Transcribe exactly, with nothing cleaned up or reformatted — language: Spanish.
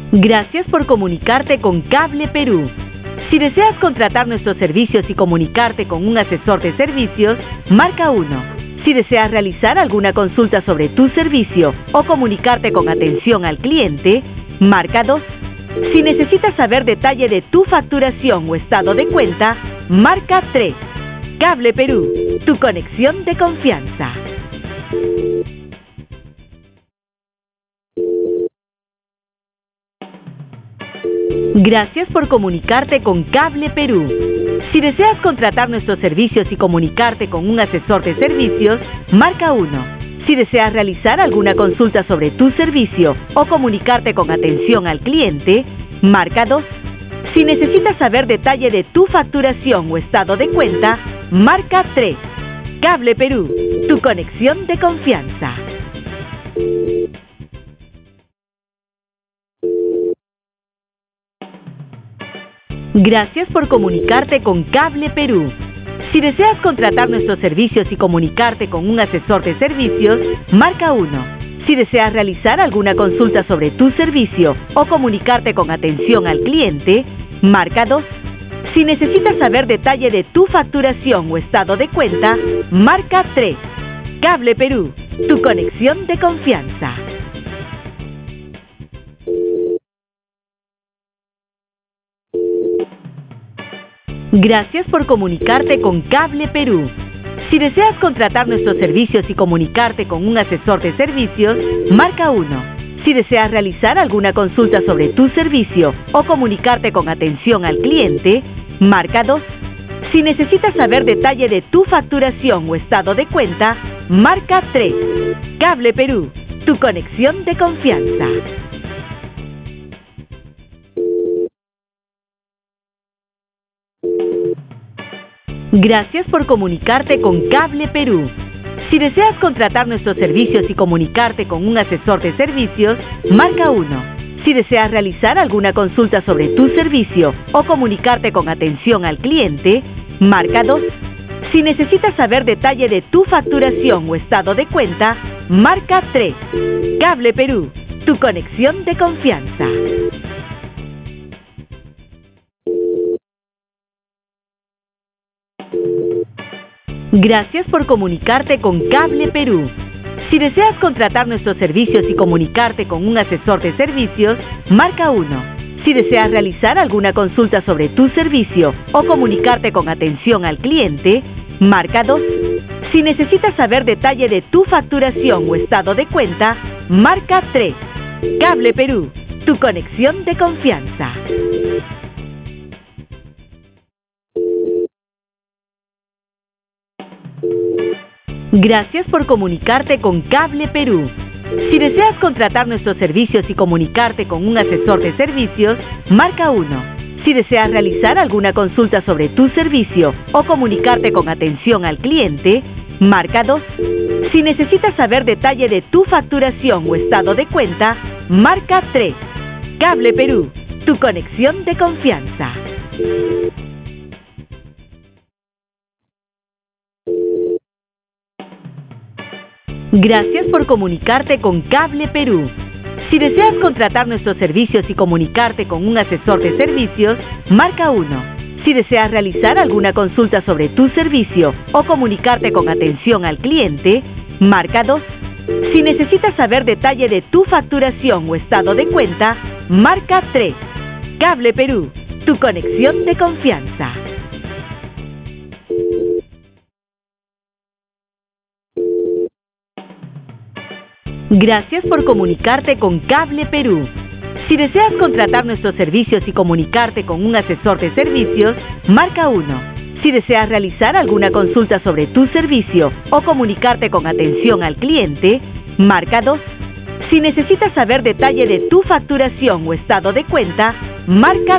Gracias por comunicarte con Cable Perú. Si deseas contratar nuestros servicios y comunicarte con un asesor de servicios, marca uno. Si deseas realizar alguna consulta sobre tu servicio o comunicarte con atención al cliente, marca dos. Si necesitas saber detalle de tu facturación o estado de cuenta, marca tres. Cable Perú, tu conexión de confianza. Gracias por comunicarte con Cable Perú. Si deseas contratar nuestros servicios y comunicarte con un asesor de servicios, marca uno. Si deseas realizar alguna consulta sobre tu servicio o comunicarte con atención al cliente, marca dos. Si necesitas saber detalle de tu facturación o estado de cuenta, marca tres. Cable Perú, tu conexión de confianza. Gracias por comunicarte con Cable Perú. Si deseas contratar nuestros servicios y comunicarte con un asesor de servicios, marca uno. Si deseas realizar alguna consulta sobre tu servicio o comunicarte con atención al cliente, marca dos. Si necesitas saber detalle de tu facturación o estado de cuenta, marca tres. Cable Perú, tu conexión de confianza. Gracias por comunicarte con Cable Perú. Si deseas contratar nuestros servicios y comunicarte con un asesor de servicios, marca uno. Si deseas realizar alguna consulta sobre tu servicio o comunicarte con atención al cliente, marca dos. Si necesitas saber detalle de tu facturación o estado de cuenta, marca tres. Cable Perú, tu conexión de confianza. Gracias por comunicarte con Cable Perú. Si deseas contratar nuestros servicios y comunicarte con un asesor de servicios, marca uno. Si deseas realizar alguna consulta sobre tu servicio o comunicarte con atención al cliente, marca dos. Si necesitas saber detalle de tu facturación o estado de cuenta, marca tres. Cable Perú, tu conexión de confianza. Gracias por comunicarte con Cable Perú. Si deseas contratar nuestros servicios y comunicarte con un asesor de servicios, marca uno. Si deseas realizar alguna consulta sobre tu servicio o comunicarte con atención al cliente, marca dos. Si necesitas saber detalle de tu facturación o estado de cuenta, marca tres. Cable Perú, tu conexión de confianza. Gracias por comunicarte con Cable Perú. Si deseas contratar nuestros servicios y comunicarte con un asesor de servicios, marca uno. Si deseas realizar alguna consulta sobre tu servicio o comunicarte con atención al cliente, marca dos. Si necesitas saber detalle de tu facturación o estado de cuenta, marca tres. Cable Perú, tu conexión de confianza. Gracias por comunicarte con Cable Perú. Si deseas contratar nuestros servicios y comunicarte con un asesor de servicios, marca uno. Si deseas realizar alguna consulta sobre tu servicio o comunicarte con atención al cliente, marca dos. Si necesitas saber detalle de tu facturación o estado de cuenta, marca tres. Cable Perú, tu conexión de confianza. Gracias por comunicarte con Cable Perú. Si deseas contratar nuestros servicios y comunicarte con un asesor de servicios, marca uno. Si deseas realizar alguna consulta sobre tu servicio o comunicarte con atención al cliente, marca dos. Si necesitas saber detalle de tu facturación o estado de cuenta, marca